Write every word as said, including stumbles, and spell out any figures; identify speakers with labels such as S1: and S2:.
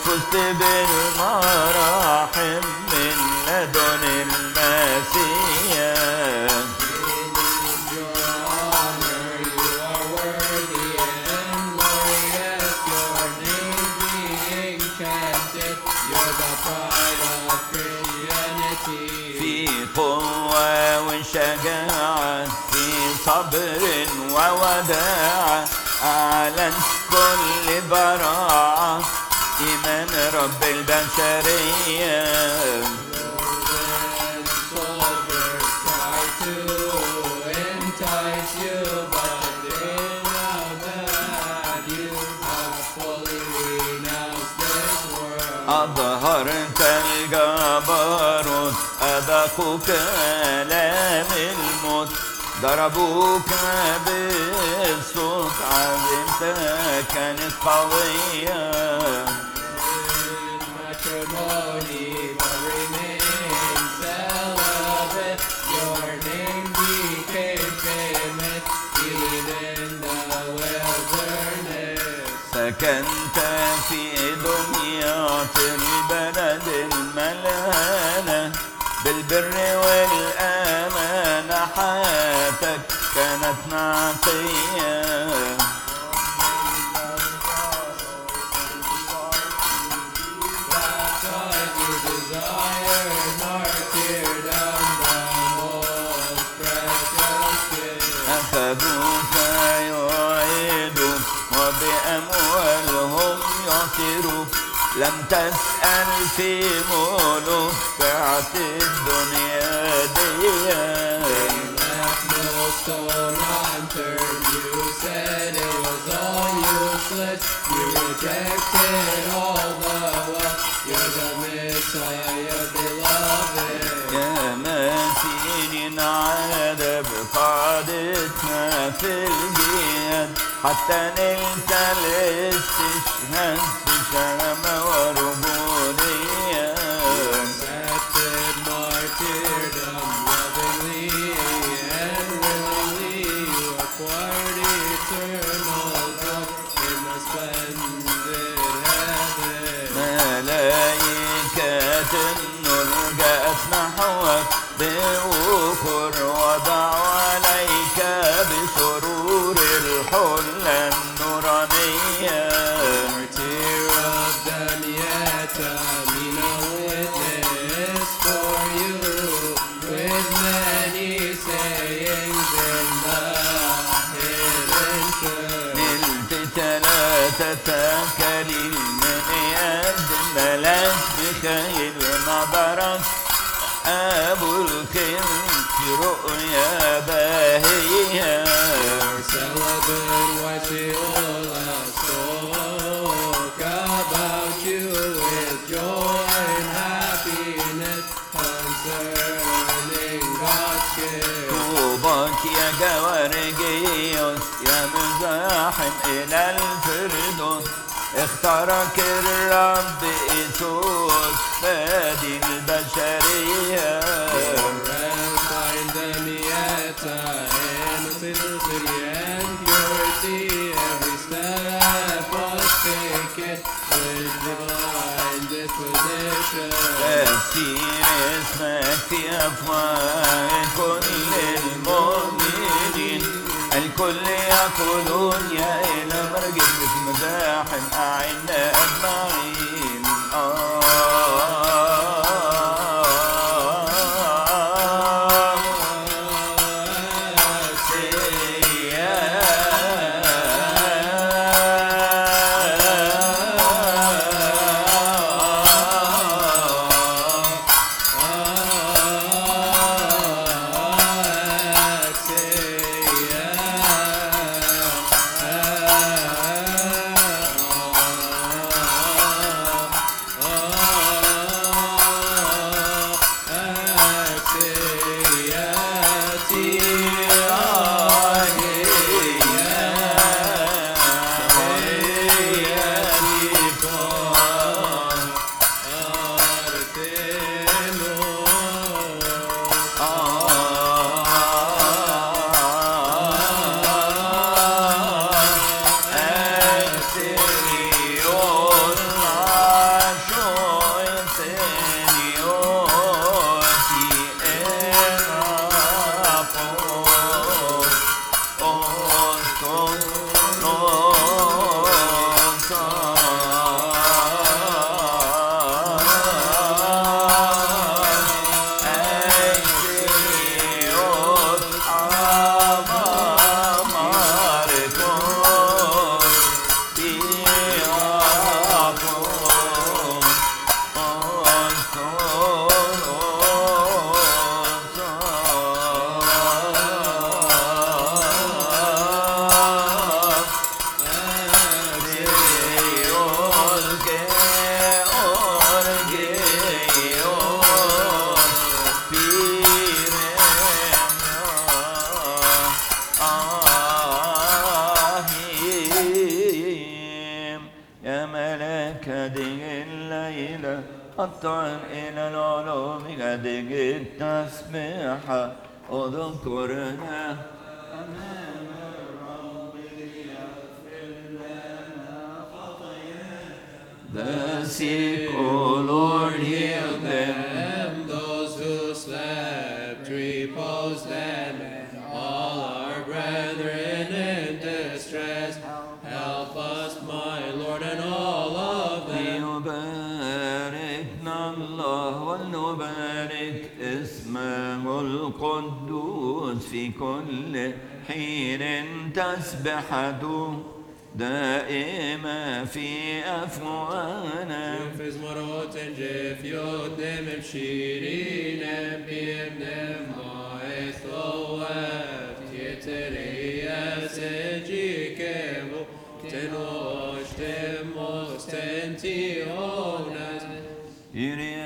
S1: فزت بالمراحم من لدن المسيح. في قوة وشجاعة، في صبر ووداعة، أعلن كل براعة إيمان رب البشرية. أظهرت الجبروت، أذاقوا كلام الموت، ضربوك بالصوت، عزيمتك كانت قوية. سكنت في دمياط البلد الملانة، بالبر والأمانة حياتك كانت نقية. أخذوك يعيدوك وبأموالهم يعتروك، لم تسأل في ملوك بعت الدنيا دي.
S2: You rejected all the wealth. You're the Messiah, beloved.
S1: يا مسيرين عذب قادتنا في الجهاد، حتى نلت الاستشهاد في شهامة ورجولية.
S2: Accepted martyrdom lovingly and willingly. You acquired eternal joy in the splendid heaven.
S1: ملائكة النور جاءت نحوك بوقور، وضعوا عليك بسرور الحلة النورانية.
S2: Martyr of Damietta, Mina witness for you, with many sayings in the hidden church.
S1: نلت ثلاثة كليل من يد ملاك بخيل نظرك أبو الخير في رؤيا باهية.
S2: Celibate white Sheola spoke about you with joy and happiness concerning God's gift.
S1: طوباك يا جوارجيوس يا مزاحم إلى الفردوس، اختارك الرب إيسوس فادي البشرية.
S2: Find Damietta and sincerity and purity, every step was taken with divine disposition.
S1: تفسير اسمك في أفواه كل المؤمنين، الكل يقولون يا إله مرجل في مزاحم أعنا أجمعين. إلى الطعن إلى العلوم قد التسبيحة اذكرنا أمام الرب ليغفر لنا خطايانا. The sick, O Lord, heal them.
S2: Those who slept, repose them, and all our brethren in distress. Help us, my Lord, and all of them.
S1: ليباركنا الله ولنبارك اسمه القدوس في كل حين تسبحته دائما في أفواهنا.
S2: Yufis marot en jef yod nemem shirinem bim nem moeth oev tieterias ejikevo tenosh temos tentionas.